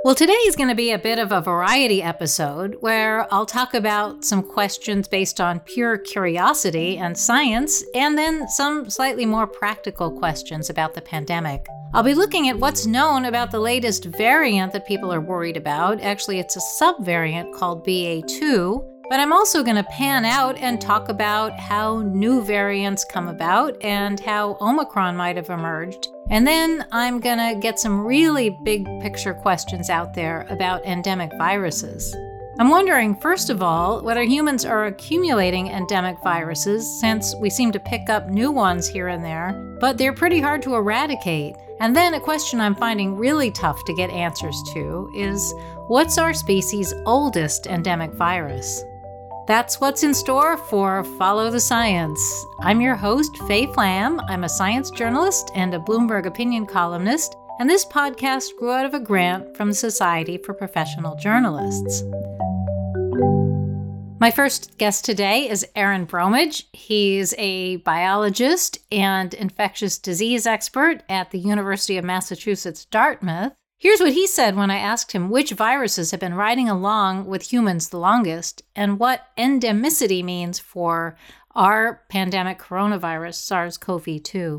Well, today is going to be a bit of a variety episode where I'll talk about some questions based on pure curiosity and science, and then some slightly more practical questions about the pandemic. I'll be looking at what's known about the latest variant that people are worried about. Actually, it's a subvariant called BA2. But I'm also going to pan out and talk about how new variants come about and how Omicron might have emerged. And then I'm going to get some really big picture questions out there about endemic viruses. I'm wondering, first of all, whether humans are accumulating endemic viruses, since we seem to pick up new ones here and there, but they're pretty hard to eradicate. And then a question I'm finding really tough to get answers to is, what's our species' oldest endemic virus? That's what's in store for Follow the Science. I'm your host, Faye Flam. I'm a science journalist and a Bloomberg opinion columnist, and this podcast grew out of a grant from the Society for Professional Journalists. My first guest today is Aaron Bromage. He's a biologist and infectious disease expert at the University of Massachusetts, Dartmouth. Here's what he said when I asked him which viruses have been riding along with humans the longest and what endemicity means for our pandemic coronavirus, SARS-CoV-2.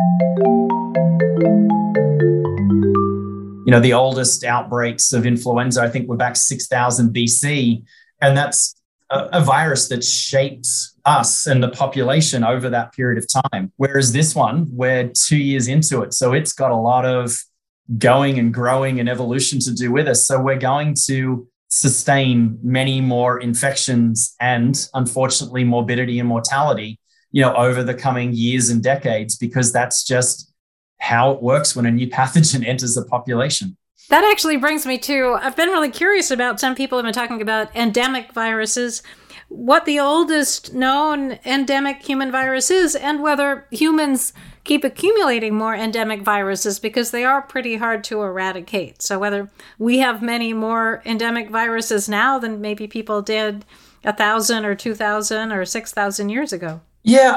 The oldest outbreaks of influenza, I think, were back 6000 BC, and that's a virus that shapes us and the population over that period of time. Whereas this one, we're 2 years into it, so it's got a lot of going and growing and evolution to do with us. So we're going to sustain many more infections and, unfortunately, morbidity and mortality, over the coming years and decades, because that's just how it works when a new pathogen enters the population. That actually brings me to, I've been really curious about, some people have been talking about endemic viruses, what the oldest known endemic human virus is, and whether humans keep accumulating more endemic viruses because they are pretty hard to eradicate. So whether we have many more endemic viruses now than maybe people did 1,000 or 2,000 or 6,000 years ago. Yeah,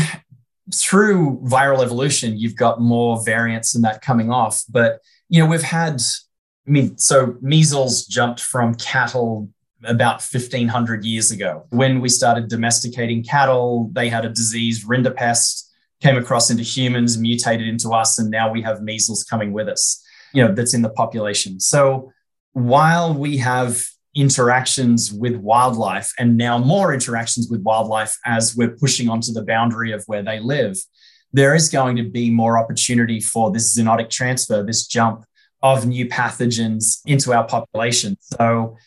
through viral evolution, you've got more variants and that coming off. But, we've had, so measles jumped from cattle about 1,500 years ago. When we started domesticating cattle, they had a disease, rinderpest, came across into humans, mutated into us, and now we have measles coming with us, that's in the population. So while we have interactions with wildlife, and now more interactions with wildlife as we're pushing onto the boundary of where they live, there is going to be more opportunity for this zoonotic transfer, this jump of new pathogens into our population. So,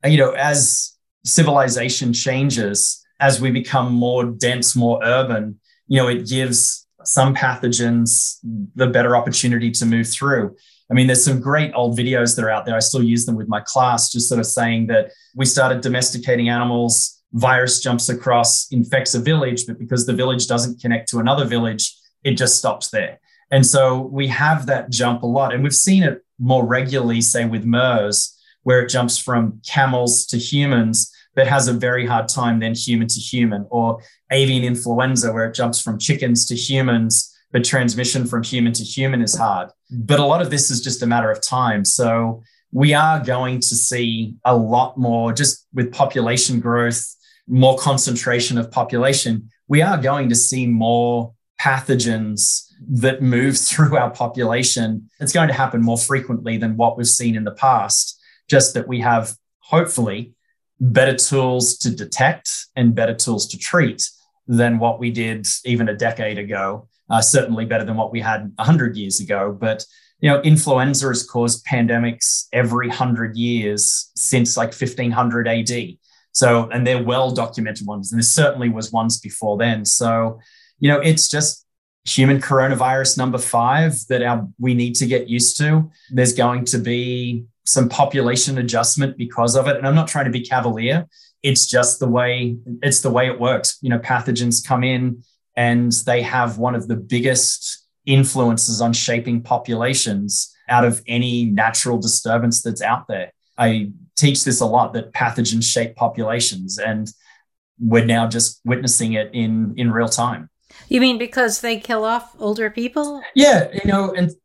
as civilization changes, as we become more dense, more urban, it gives some pathogens the better opportunity to move through. There's some great old videos that are out there. I still use them with my class, just sort of saying that we started domesticating animals, virus jumps across, infects a village, but because the village doesn't connect to another village, it just stops there. And so we have that jump a lot. And we've seen it more regularly, say with MERS, where it jumps from camels to humans, but has a very hard time then human to human, or avian influenza, where it jumps from chickens to humans, but transmission from human to human is hard. But a lot of this is just a matter of time. So we are going to see a lot more, just with population growth, more concentration of population, we are going to see more pathogens that move through our population. It's going to happen more frequently than what we've seen in the past, just that we have, hopefully, better tools to detect and better tools to treat than what we did even a decade ago, certainly better than what we had 100 years ago. But, influenza has caused pandemics every 100 years since like 1500 AD. So, and they're well-documented ones. And there certainly was ones before then. So, it's just human coronavirus number 5 that we need to get used to. There's going to be some population adjustment because of it. And I'm not trying to be cavalier. It's just the way it works. Pathogens come in and they have one of the biggest influences on shaping populations out of any natural disturbance that's out there. I teach this a lot, that pathogens shape populations, and we're now just witnessing it in real time. You mean because they kill off older people? Yeah, and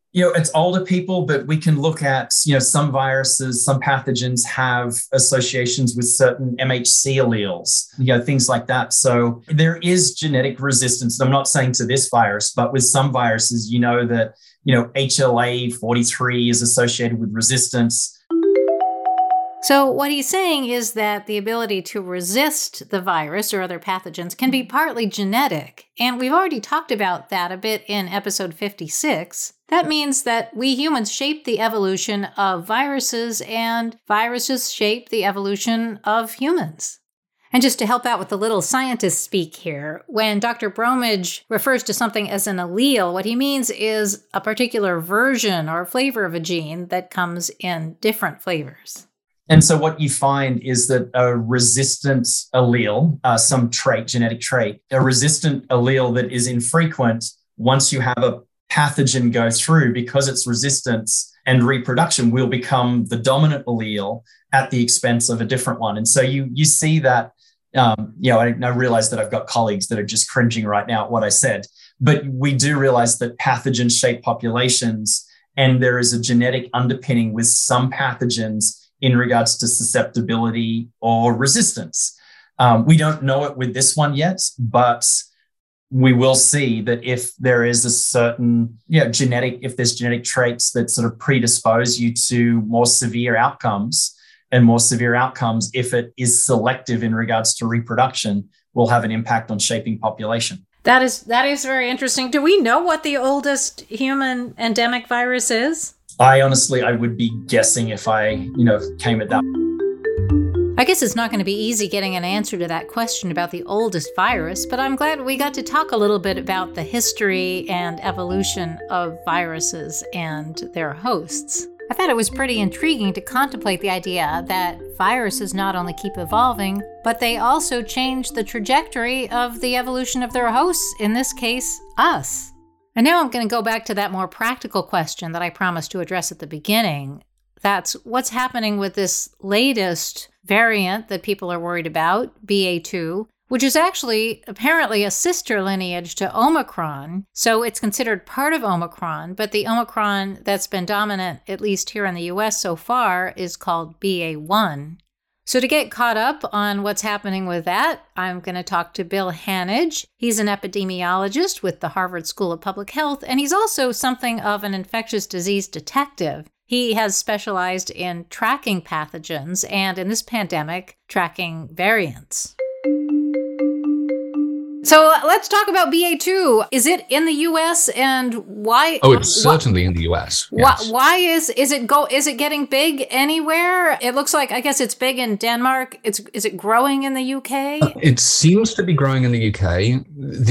It's older people, but we can look at, some viruses, some pathogens have associations with certain MHC alleles, things like that. So there is genetic resistance. I'm not saying to this virus, but with some viruses, that, HLA-43 is associated with resistance. So what he's saying is that the ability to resist the virus or other pathogens can be partly genetic. And we've already talked about that a bit in episode 56. That means that we humans shape the evolution of viruses, and viruses shape the evolution of humans. And just to help out with the little scientist speak here, when Dr. Bromage refers to something as an allele, what he means is a particular version or flavor of a gene that comes in different flavors. And so what you find is that a resistant allele, some trait, genetic trait, a resistant allele that is infrequent, once you have a pathogen go through, because its resistance and reproduction will become the dominant allele at the expense of a different one. And so you see that, I realize that I've got colleagues that are just cringing right now at what I said, but we do realize that pathogens shape populations, and there is a genetic underpinning with some pathogens in regards to susceptibility or resistance. We don't know it with this one yet, but we will see that if there is a certain, if there's genetic traits that sort of predispose you to more severe outcomes, if it is selective in regards to reproduction, will have an impact on shaping population. That is very interesting. Do we know what the oldest human endemic virus is? I would be guessing if I, came at that. I guess it's not going to be easy getting an answer to that question about the oldest virus, but I'm glad we got to talk a little bit about the history and evolution of viruses and their hosts. I thought it was pretty intriguing to contemplate the idea that viruses not only keep evolving, but they also change the trajectory of the evolution of their hosts, in this case, us. And now I'm going to go back to that more practical question that I promised to address at the beginning. That's what's happening with this latest variant that people are worried about, BA2, which is actually apparently a sister lineage to Omicron. So it's considered part of Omicron, but the Omicron that's been dominant, at least here in the US so far, is called BA1. So to get caught up on what's happening with that, I'm going to talk to Bill Hanage. He's an epidemiologist with the Harvard School of Public Health, and he's also something of an infectious disease detective. He has specialized in tracking pathogens and, in this pandemic, tracking variants. So let's talk about BA2. Is it in the U.S. and why? Oh, it's certainly in the U.S. Yes. Why is it getting big anywhere? It looks like, I guess it's big in Denmark. Is it growing in the U.K.? It seems to be growing in the U.K.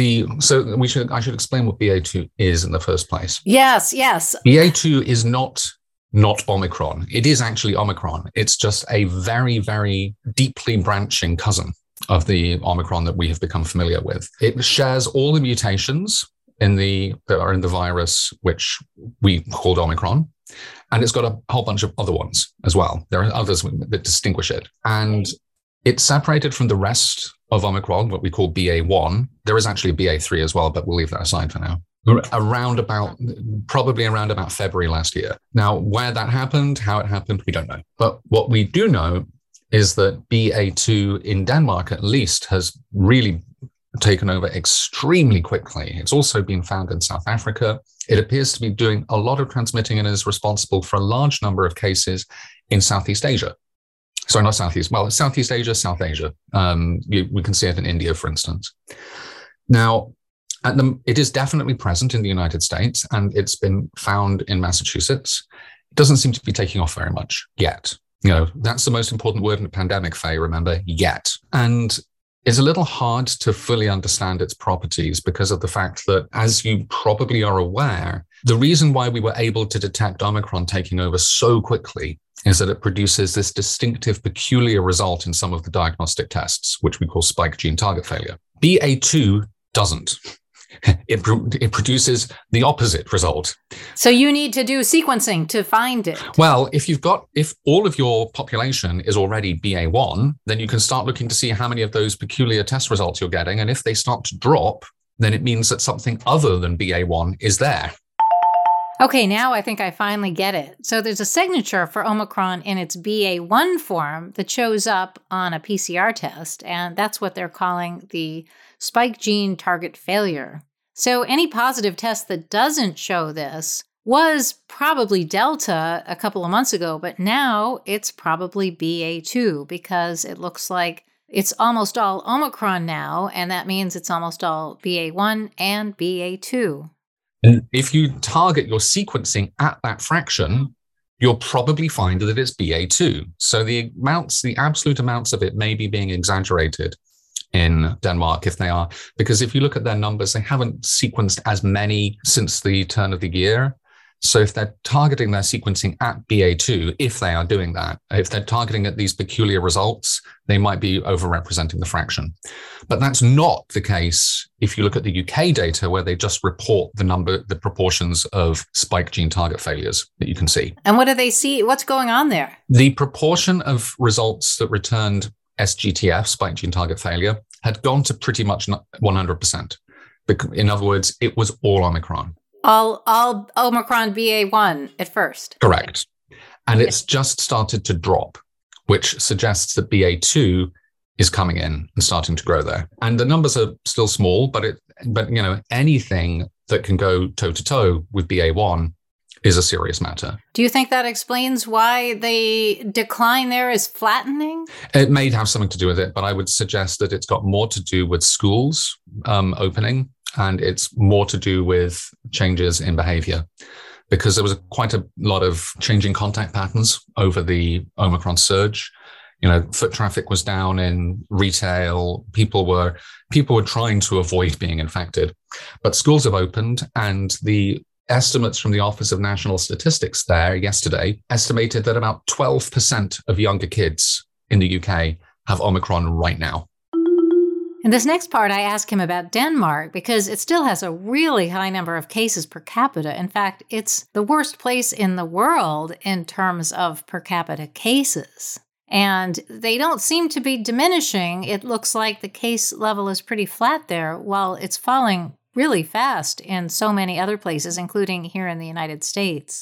I should explain what BA2 is in the first place. Yes. BA2 is not Omicron. It is actually Omicron. It's just a very, very deeply branching cousin of the Omicron that we have become familiar with. It shares all the mutations that are in the virus, which we called Omicron, and it's got a whole bunch of other ones as well. There are others that distinguish it. And it's separated from the rest of Omicron, what we call BA1. There is actually a BA3 as well, but we'll leave that aside for now. Probably around about February last year. Now, where that happened, how it happened, we don't know. But what we do know is that BA2 in Denmark, at least, has really taken over extremely quickly. It's also been found in South Africa. It appears to be doing a lot of transmitting and is responsible for a large number of cases in Southeast Asia. Sorry, not Southeast. Well, Southeast Asia, South Asia. We can see it in India, for instance. Now, it is definitely present in the United States, and it's been found in Massachusetts. It doesn't seem to be taking off very much yet. That's the most important word in a pandemic, Faye, remember, yet. And it's a little hard to fully understand its properties because of the fact that, as you probably are aware, the reason why we were able to detect Omicron taking over so quickly is that it produces this distinctive, peculiar result in some of the diagnostic tests, which we call spike gene target failure. BA2 doesn't. It produces the opposite result. So you need to do sequencing to find it. Well, if all of your population is already BA1, then you can start looking to see how many of those peculiar test results you're getting. And if they start to drop, then it means that something other than BA1 is there. Okay, now I think I finally get it. So there's a signature for Omicron in its BA1 form that shows up on a PCR test, and that's what they're calling the spike gene target failure. So any positive test that doesn't show this was probably Delta a couple of months ago, but now it's probably BA2 because it looks like it's almost all Omicron now, and that means it's almost all BA1 and BA2. And if you target your sequencing at that fraction, you'll probably find that it's BA2. So the absolute amounts of it may be being exaggerated in Denmark if they are, because if you look at their numbers, they haven't sequenced as many since the turn of the year. So if they're targeting their sequencing at BA2, if they are doing that, if they're targeting at these peculiar results, they might be overrepresenting the fraction. But that's not the case if you look at the UK data, where they just report the proportions of spike gene target failures that you can see. And what do they see? What's going on there? The proportion of results that returned SGTF, spike gene target failure, had gone to pretty much 100%. In other words, it was all Omicron. All Omicron BA1 at first. Correct. And it's just started to drop, which suggests that BA2 is coming in and starting to grow there. And the numbers are still small, but anything that can go toe to toe with BA1 is a serious matter. Do you think that explains why the decline there is flattening? It may have something to do with it, but I would suggest that it's got more to do with schools opening, and it's more to do with changes in behavior, because there was quite a lot of changing contact patterns over the Omicron surge. Foot traffic was down in retail. People were trying to avoid being infected, but schools have opened, and the estimates from the Office of National Statistics there yesterday estimated that about 12% of younger kids in the UK have Omicron right now. In this next part, I ask him about Denmark because it still has a really high number of cases per capita. In fact, it's the worst place in the world in terms of per capita cases. And they don't seem to be diminishing. It looks like the case level is pretty flat there, while it's falling really fast in so many other places, including here in the United States.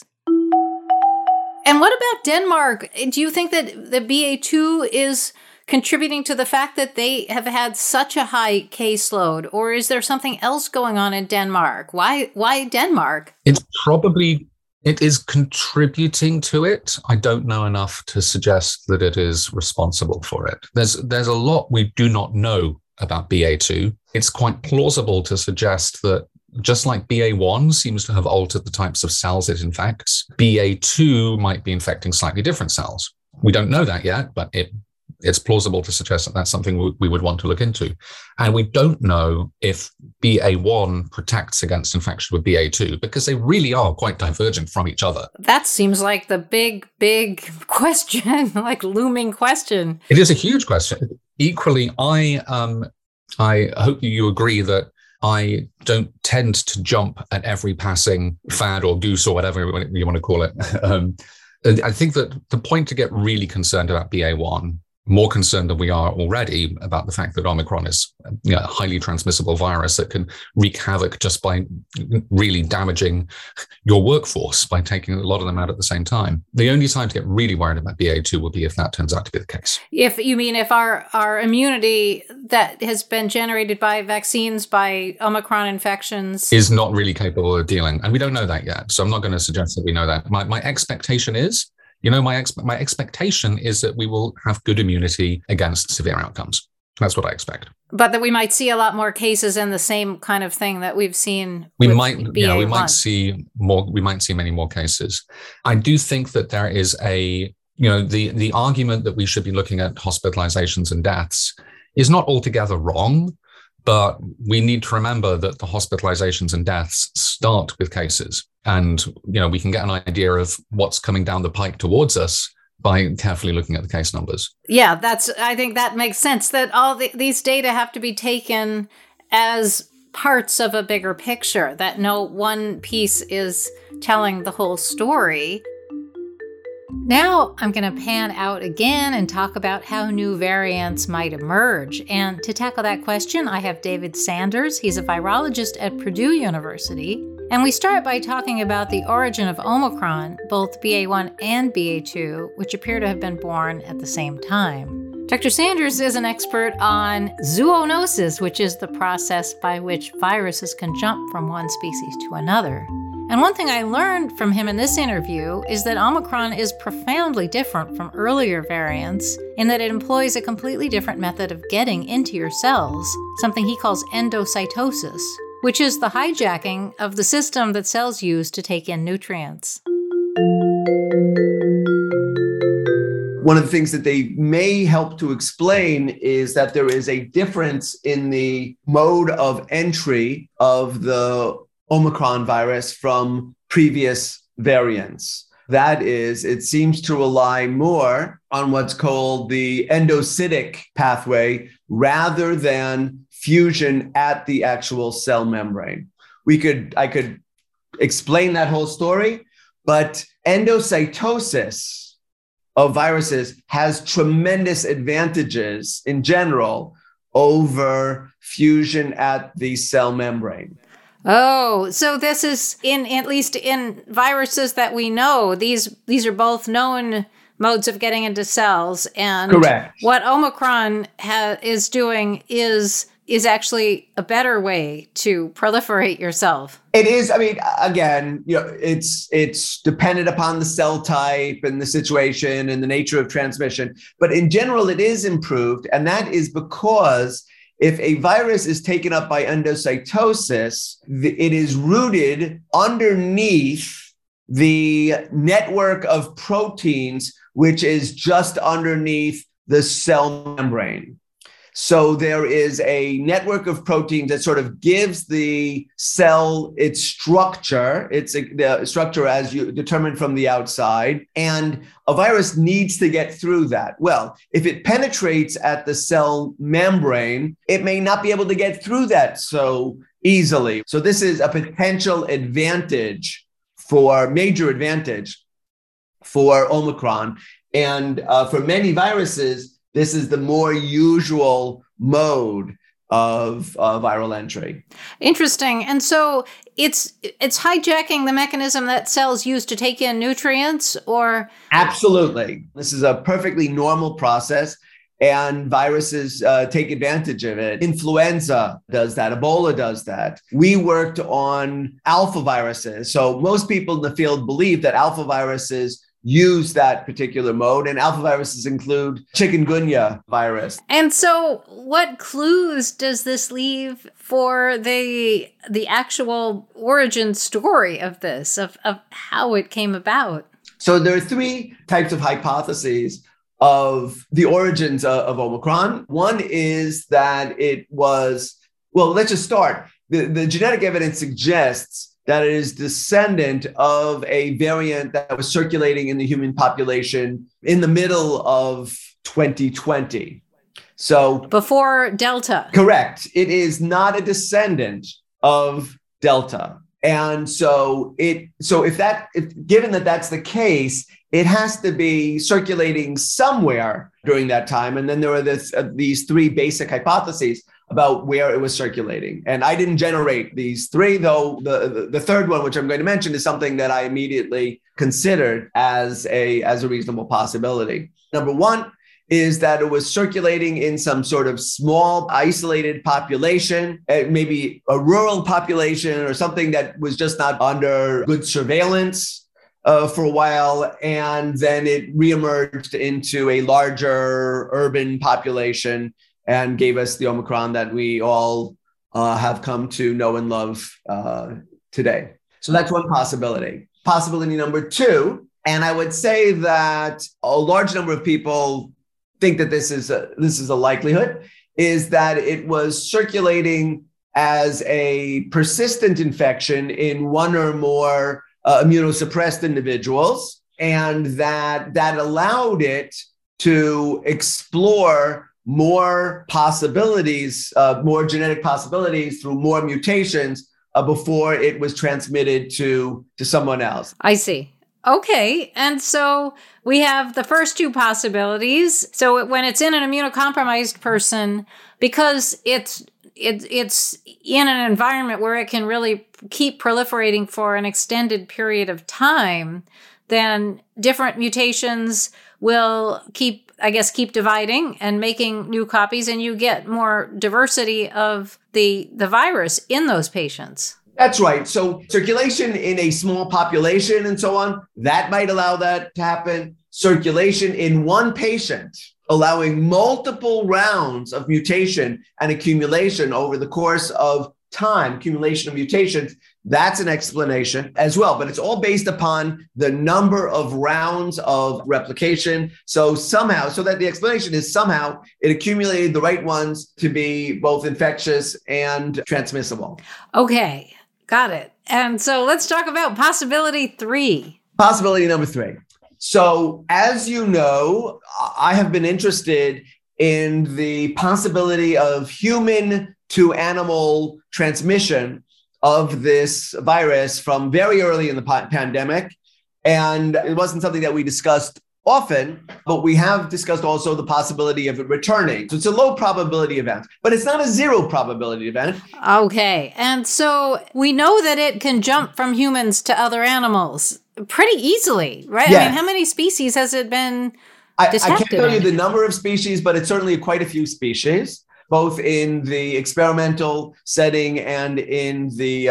And what about Denmark? Do you think that the BA2 is contributing to the fact that they have had such a high caseload, or is there something else going on in Denmark? Why Denmark? It is contributing to it. I don't know enough to suggest that it is responsible for it. There's a lot we do not know about BA2. It's quite plausible to suggest that just like BA1 seems to have altered the types of cells it infects, BA2 might be infecting slightly different cells. We don't know that yet, but it's plausible to suggest that that's something we would want to look into. And we don't know if BA1 protects against infection with BA2, because they really are quite divergent from each other. That seems like the big question, like looming question. It is a huge question. Equally, I hope you agree that I don't tend to jump at every passing fad or goose or whatever you want to call it. I think that the point to get really concerned about BA1, more concerned than we are already about the fact that Omicron is a highly transmissible virus that can wreak havoc just by really damaging your workforce by taking a lot of them out at the same time. The only time to get really worried about BA2 will be if that turns out to be the case. If our immunity that has been generated by vaccines, by Omicron infections, is not really capable of dealing. And we don't know that yet. So I'm not going to suggest that we know that. My expectation is, my expectation is that we will have good immunity against severe outcomes. That's what I expect. But that we might see a lot more cases in the same kind of thing that we've seen. We might see more. We might see many more cases. I do think that there is the argument that we should be looking at hospitalizations and deaths is not altogether wrong, but we need to remember that the hospitalizations and deaths start with cases. And, we can get an idea of what's coming down the pike towards us by carefully looking at the case numbers. Yeah, I think that makes sense, that all these data have to be taken as parts of a bigger picture, that no one piece is telling the whole story. Now I'm going to pan out again and talk about how new variants might emerge. And to tackle that question, I have David Sanders. He's a virologist at Purdue University. And we start by talking about the origin of Omicron, both BA1 and BA2, which appear to have been born at the same time. Dr. Sanders is an expert on zoonosis, which is the process by which viruses can jump from one species to another. And one thing I learned from him in this interview is that Omicron is profoundly different from earlier variants in that it employs a completely different method of getting into your cells, something he calls endocytosis, which is the hijacking of the system that cells use to take in nutrients. One of the things that they may help to explain is that there is a difference in the mode of entry of the Omicron virus from previous variants. That is, it seems to rely more on what's called the endocytic pathway rather than fusion at the actual cell membrane. I could explain that whole story, but endocytosis of viruses has tremendous advantages in general over fusion at the cell membrane. Oh, so this is at least in viruses that we know, these are both known modes of getting into cells. And correct. What Omicron is doing is actually a better way to proliferate yourself. It is. I mean, again, it's dependent upon the cell type and the situation and the nature of transmission. But in general, it is improved. And that is because if a virus is taken up by endocytosis, it is rooted underneath the network of proteins, which is just underneath the cell membrane. So there is a network of proteins that sort of gives the cell its structure. It's the structure as you determined from the outside. And a virus needs to get through that. Well, if it penetrates at the cell membrane, it may not be able to get through that so easily. So this is a potential major advantage for Omicron. And for many viruses, this is the more usual mode of viral entry. Interesting. And so it's hijacking the mechanism that cells use to take in nutrients, or? Absolutely. This is a perfectly normal process, and viruses take advantage of it. Influenza does that. Ebola does that. We worked on alpha viruses. So most people in the field believe that alpha viruses use that particular mode, and alpha viruses include chikungunya virus. And so what clues does this leave for the actual origin story of this, of how it came about? So there are three types of hypotheses of the origins of Omicron. One is that it was, well, let's just start. The genetic evidence suggests that it is descendant of a variant that was circulating in the human population in the middle of 2020. So before Delta. Correct. It is not a descendant of Delta. And so given that that's the case, it has to be circulating somewhere during that time. And then there are these three basic hypotheses about where it was circulating. And I didn't generate these three, though the third one, which I'm going to mention, is something that I immediately considered as a reasonable possibility. Number one is that it was circulating in some sort of small, isolated population, maybe a rural population or something that was just not under good surveillance for a while. And then it reemerged into a larger urban population and gave us the Omicron that we all have come to know and love today. So that's one possibility. Possibility number two, and I would say that a large number of people think that this is a likelihood, is that it was circulating as a persistent infection in one or more immunosuppressed individuals, and that allowed it to explore more possibilities, more genetic possibilities through more mutations before it was transmitted to someone else. I see. Okay. And so we have the first two possibilities. So when it's in an immunocompromised person, because it's it's in an environment where it can really keep proliferating for an extended period of time, then different mutations will keep dividing and making new copies, and you get more diversity of the virus in those patients. That's right. So circulation in a small population and so on, that might allow that to happen. Circulation in one patient, allowing multiple rounds of mutation and accumulation over the course of time, accumulation of mutations, that's an explanation as well. But it's all based upon the number of rounds of replication. So that the explanation is somehow it accumulated the right ones to be both infectious and transmissible. Okay. Got it. And so let's talk about possibility 3. Possibility number 3. So as you know, I have been interested in the possibility of human to animal transmission of this virus from very early in the pandemic. And it wasn't something that we discussed often, but we have discussed also the possibility of it returning. So it's a low probability event, but it's not a zero probability event. Okay. And so we know that it can jump from humans to other animals pretty easily, right? Yes. I mean, how many species has it been detected? I can't tell you the number of species, but it's certainly quite a few species, both in the experimental setting and in the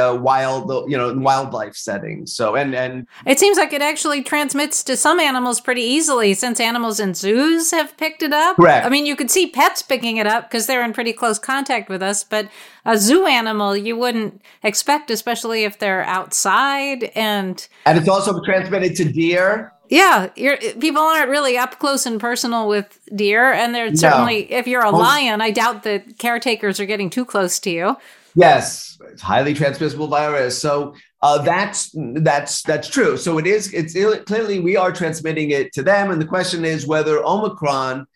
wildlife setting. So, and it seems like it actually transmits to some animals pretty easily, since animals in zoos have picked it up. Correct. I mean, you could see pets picking it up because they're in pretty close contact with us, but a zoo animal you wouldn't expect, especially if they're outside. And it's also transmitted to deer. Yeah, people aren't really up close and personal with deer, and they're certainly, if you're a lion, I doubt that caretakers are getting too close to you. Yes, it's highly transmissible virus. So that's true. So it's clearly we are transmitting it to them, and the question is whether Omicron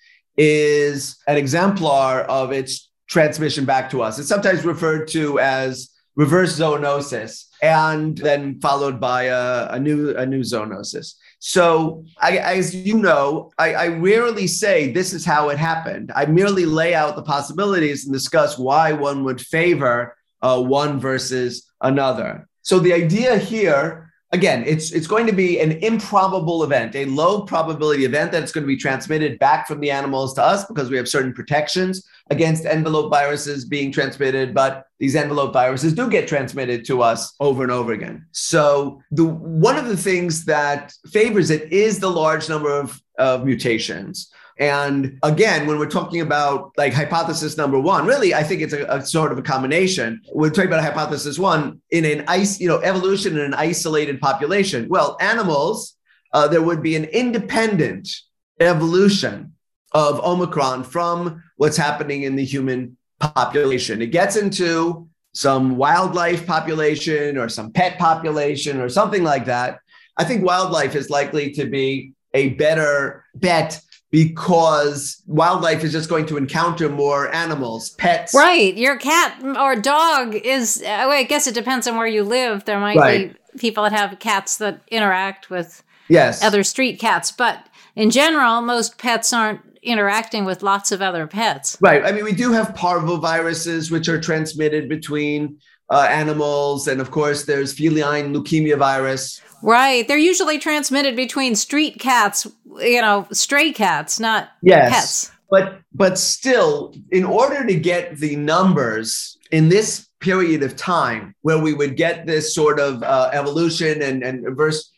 is an exemplar of its transmission back to us. It's sometimes referred to as reverse zoonosis, and then followed by a new zoonosis. So as you know, I rarely say this is how it happened. I merely lay out the possibilities and discuss why one would favor one versus another. So the idea here, again, it's going to be an improbable event, a low probability event that's going to be transmitted back from the animals to us because we have certain protections against envelope viruses being transmitted, but these envelope viruses do get transmitted to us over and over again. So one of the things that favors it is the large number of mutations. And again, when we're talking about like hypothesis number 1, really, I think it's a sort of a combination. We're talking about hypothesis 1 in an evolution in an isolated population. Well, animals, there would be an independent evolution of Omicron from what's happening in the human population. It gets into some wildlife population or some pet population or something like that. I think wildlife is likely to be a better bet because wildlife is just going to encounter more animals, pets. Right. Your cat or dog is, I guess it depends on where you live. There might be people that have cats that interact with other street cats. But in general, most pets aren't interacting with lots of other pets. Right. I mean, we do have parvoviruses, which are transmitted between animals. And of course, there's feline leukemia virus. Right. They're usually transmitted between street cats, stray cats, not pets. But still, in order to get the numbers in this period of time where we would get this sort of evolution and reverse,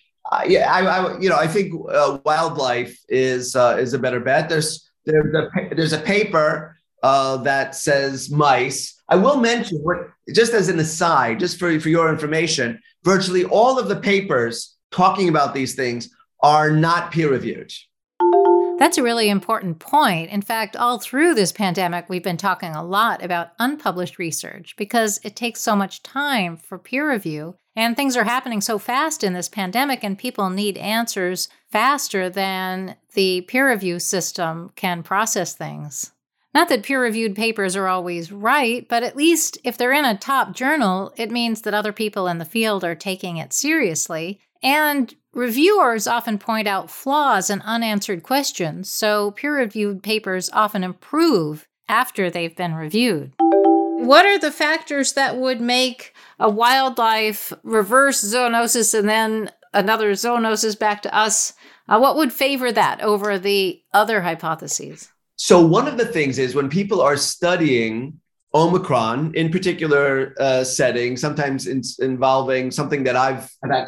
I think wildlife is a better bet. There's a paper that says mice. I will mention, just as an aside, just for your information, virtually all of the papers talking about these things are not peer-reviewed. That's a really important point. In fact, all through this pandemic, we've been talking a lot about unpublished research because it takes so much time for peer review, and things are happening so fast in this pandemic, and people need answers faster than the peer review system can process things. Not that peer-reviewed papers are always right, but at least if they're in a top journal, it means that other people in the field are taking it seriously. And reviewers often point out flaws and unanswered questions, so peer-reviewed papers often improve after they've been reviewed. What are the factors that would make a wildlife reverse zoonosis and then another zoonosis back to us? What would favor that over the other hypotheses? So one of the things is when people are studying Omicron in particular settings, sometimes involving something that I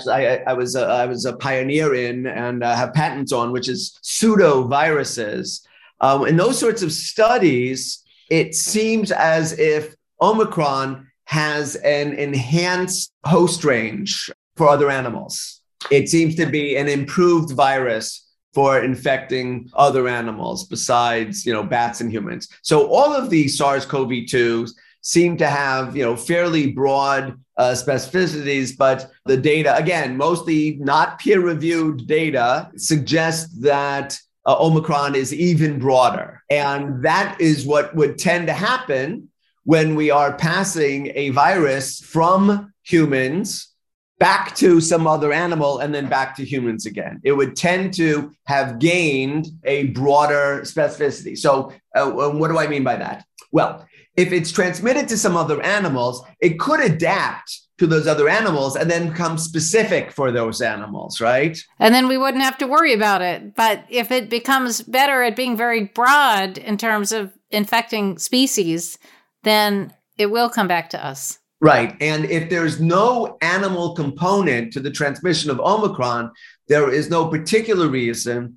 was a pioneer in and have patents on, which is pseudoviruses. In those sorts of studies, it seems as if Omicron has an enhanced host range for other animals. It seems to be an improved virus for infecting other animals besides, bats and humans. So all of these SARS-CoV-2s seem to have, fairly broad specificities, but the data, again, mostly not peer-reviewed data, suggests that Omicron is even broader. And that is what would tend to happen when we are passing a virus from humans back to some other animal and then back to humans again. It would tend to have gained a broader specificity. So what do I mean by that? Well, if it's transmitted to some other animals, it could adapt to those other animals and then become specific for those animals, right? And then we wouldn't have to worry about it. But if it becomes better at being very broad in terms of infecting species, then it will come back to us. Right. And if there's no animal component to the transmission of Omicron, there is no particular reason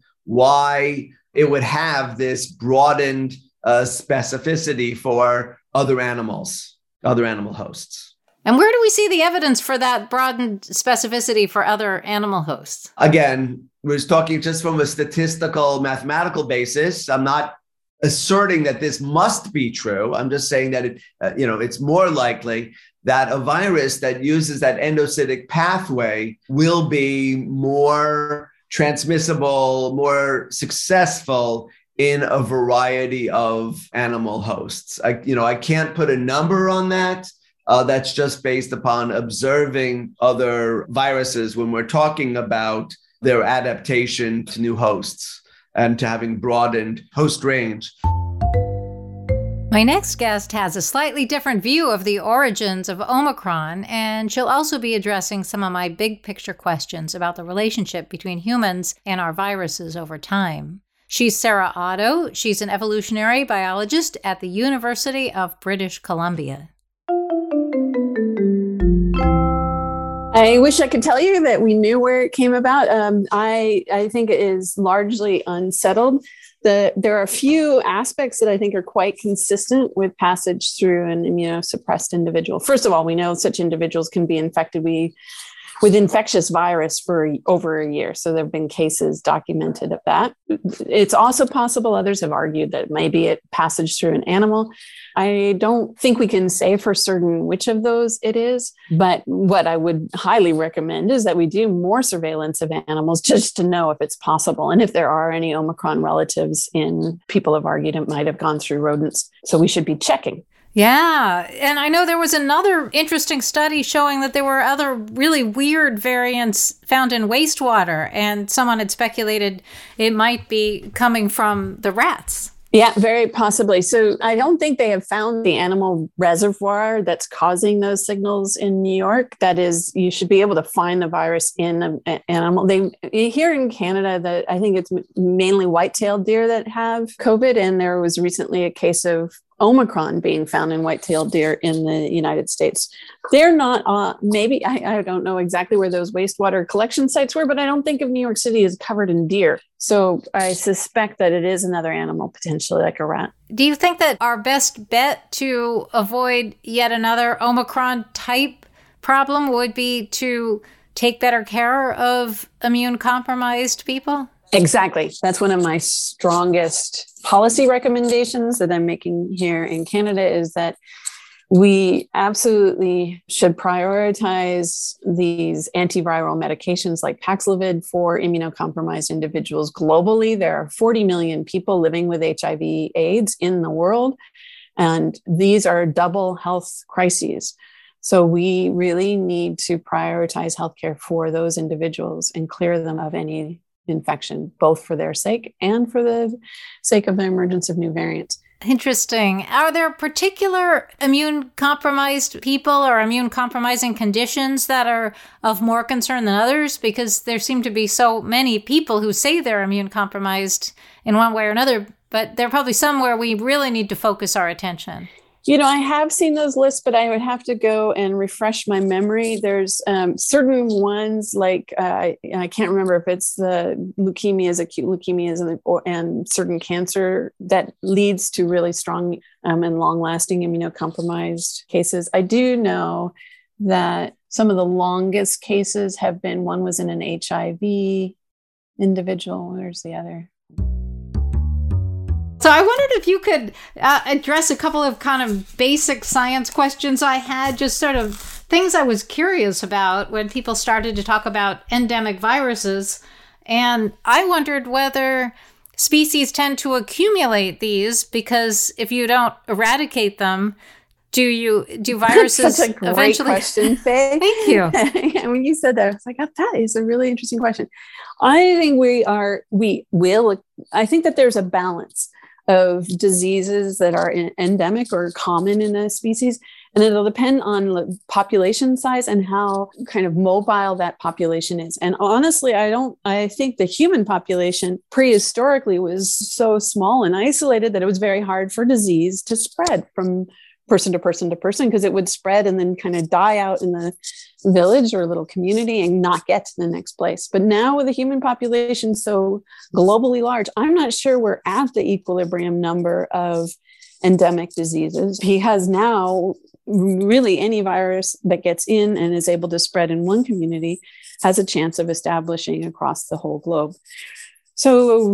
why it would have this broadened specificity for other animals, other animal hosts. And where do we see the evidence for that broadened specificity for other animal hosts? Again, we're talking just from a statistical, mathematical basis. I'm not asserting that this must be true. I'm just saying that it's more likely that a virus that uses that endocytic pathway will be more transmissible, more successful in a variety of animal hosts. I can't put a number on that. That's just based upon observing other viruses when we're talking about their adaptation to new hosts and to having broadened host range. My next guest has a slightly different view of the origins of Omicron, and she'll also be addressing some of my big picture questions about the relationship between humans and our viruses over time. She's Sarah Otto. She's an evolutionary biologist at the University of British Columbia. I wish I could tell you that we knew where it came about. I think it is largely unsettled. There are a few aspects that I think are quite consistent with passage through an immunosuppressed individual. First of all, we know such individuals can be infected with infectious virus for over a year. So there have been cases documented of that. It's also possible, others have argued that maybe it passage through an animal. I don't think we can say for certain which of those it is, but what I would highly recommend is that we do more surveillance of animals just to know if it's possible. And if there are any Omicron relatives in, people have argued it might have gone through rodents. So we should be checking. Yeah. And I know there was another interesting study showing that there were other really weird variants found in wastewater, and someone had speculated it might be coming from the rats. Yeah, very possibly. So I don't think they have found the animal reservoir that's causing those signals in New York. That is, you should be able to find the virus in an animal. Here in Canada, I think it's mainly white-tailed deer that have COVID, and there was recently a case of Omicron being found in white-tailed deer in the United States. They're not, maybe, I don't know exactly where those wastewater collection sites were, but I don't think of New York City as covered in deer. So I suspect that it is another animal, potentially like a rat. Do you think that our best bet to avoid yet another Omicron type problem would be to take better care of immune compromised people? Exactly. That's one of my strongest policy recommendations that I'm making here in Canada, is that we absolutely should prioritize these antiviral medications like Paxlovid for immunocompromised individuals globally. There are 40 million people living with HIV/AIDS in the world, and these are double health crises. So we really need to prioritize healthcare for those individuals and clear them of any infection, both for their sake and for the sake of the emergence of new variants. Interesting. Are there particular immune-compromised people or immune-compromising conditions that are of more concern than others? Because there seem to be so many people who say they're immune-compromised in one way or another, but there are probably some where we really need to focus our attention. I have seen those lists, but I would have to go and refresh my memory. There's certain ones like, I can't remember if it's the leukemias, acute leukemias, and certain cancer that leads to really strong and long-lasting immunocompromised cases. I do know that some of the longest cases have been, one was in an HIV individual. Where's the other? So I wondered if you could address a couple of kind of basic science questions I had, just sort of things I was curious about when people started to talk about endemic viruses. And I wondered whether species tend to accumulate these, because if you don't eradicate them, do viruses That's such a great eventually... question, Faye. Thank you. And when you said that, I was like, oh, that is a really interesting question. I think I think that there's a balance of diseases that are endemic or common in a species. And it'll depend on population size and how kind of mobile that population is. And honestly, I think the human population prehistorically was so small and isolated that it was very hard for disease to spread from person to person to person, because it would spread and then kind of die out in the village or little community and not get to the next place. But now with the human population so globally large, I'm not sure we're at the equilibrium number of endemic diseases, because now really any virus that gets in and is able to spread in one community has a chance of establishing across the whole globe. So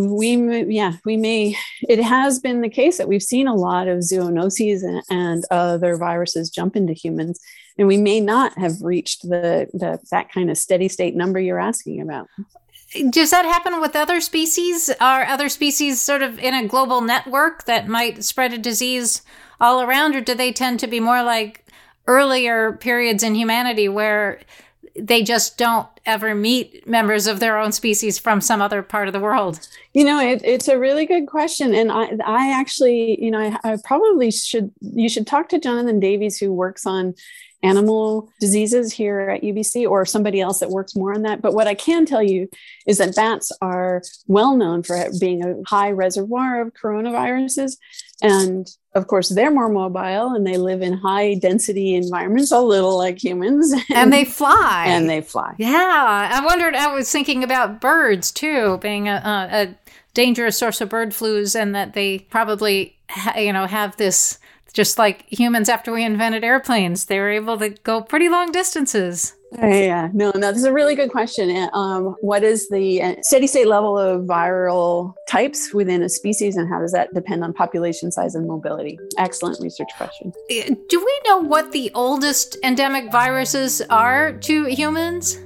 it has been the case that we've seen a lot of zoonoses and other viruses jump into humans, and we may not have reached that kind of steady state number you're asking about. Does that happen with other species? Are other species sort of in a global network that might spread a disease all around, or do they tend to be more like earlier periods in humanity where they just don't ever meet members of their own species from some other part of the world? It's a really good question. And I actually, I probably you should talk to Jonathan Davies, who works on animal diseases here at UBC, or somebody else that works more on that. But what I can tell you is that bats are well known for being a high reservoir of coronaviruses. And of course, they're more mobile and they live in high density environments, a little like humans. And they fly. Yeah. I was thinking about birds too, being a dangerous source of bird flus, and that they probably, have this, just like humans after we invented airplanes, they were able to go pretty long distances. Yeah, no, this is a really good question. What is the steady state level of viral types within a species, and how does that depend on population size and mobility? Excellent research question. Do we know what the oldest endemic viruses are to humans?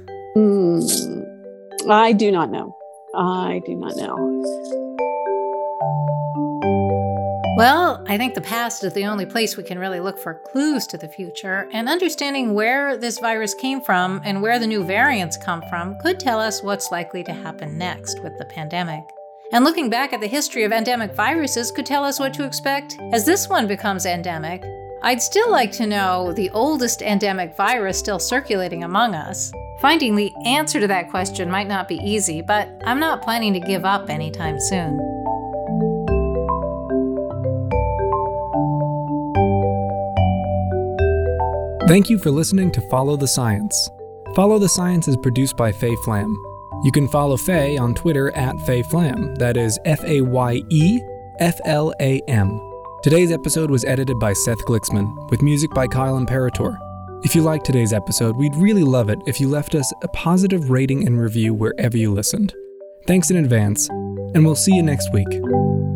I do not know. Well, I think the past is the only place we can really look for clues to the future, and understanding where this virus came from and where the new variants come from could tell us what's likely to happen next with the pandemic. And looking back at the history of endemic viruses could tell us what to expect as this one becomes endemic. I'd still like to know the oldest endemic virus still circulating among us. Finding the answer to that question might not be easy, but I'm not planning to give up anytime soon. Thank you for listening to Follow the Science. Follow the Science is produced by Faye Flam. You can follow Faye on Twitter at Faye Flam. That is FAYEFLAM. Today's episode was edited by Seth Glixman, with music by Kyle Imperator. If you liked today's episode, we'd really love it if you left us a positive rating and review wherever you listened. Thanks in advance, and we'll see you next week.